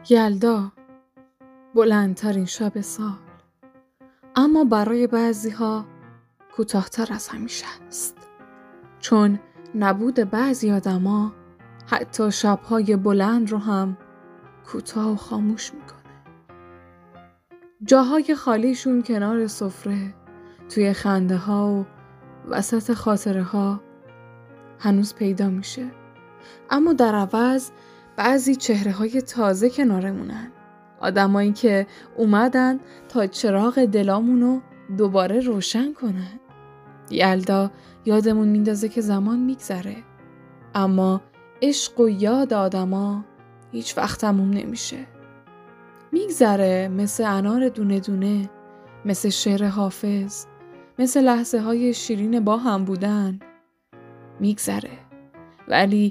یلدا، بلندترین شب سال، اما برای بعضی‌ها کوتاه‌تر از همیشه است. چون نبود بعضی آدما حتی شب‌های بلند رو هم کوتاه و خاموش میکنه. جاهای خالیشون کنار سفره، توی خنده ها و وسط خاطره ها هنوز پیدا میشه. اما در عوض بعضی چهره های تازه کنارمونن. آدمایی که اومدن تا چراغ دلامونو دوباره روشن کنن. یلدا یادمون میندازه که زمان میگذره، اما عشق و یاد آدما هیچ وقت تموم نمیشه. میگذره مثل انار دونه دونه، مثل شعر حافظ، مثل لحظه های شیرین با هم بودن. میگذره ولی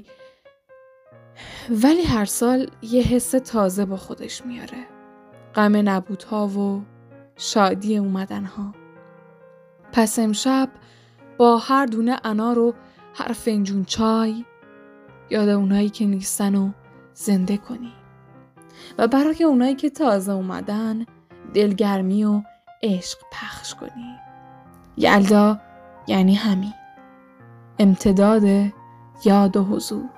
هر سال یه حس تازه با خودش میاره. غم نبودها و شادی اومدنها. پس امشب با هر دونه انار و هر فنجون چای یاد اونایی که نیستن و زنده کنی و برای اونایی که تازه اومدن دلگرمی و عشق پخش کنی. یلدا یعنی همین، امتداد یاد و حضور.